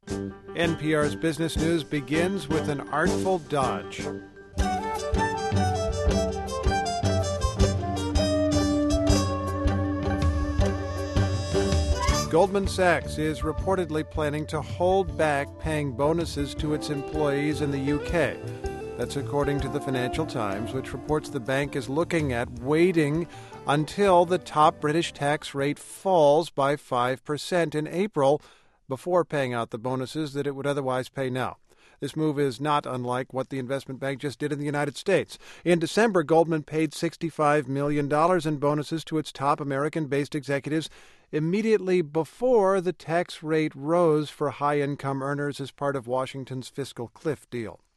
NPR's Business News begins with an artful dodge. Goldman Sachs is reportedly planning to hold back paying bonuses to its employees in the UK. That's according to the Financial Times, which reports the bank is looking at waiting until the top British tax rate falls by 5% in April before paying out the bonuses that it would otherwise pay now. This move is not unlike what the investment bank just did in the United States. In December, Goldman paid $65 million in bonuses to its top American-based executives immediately before the tax rate rose for high-income earners as part of Washington's fiscal cliff deal.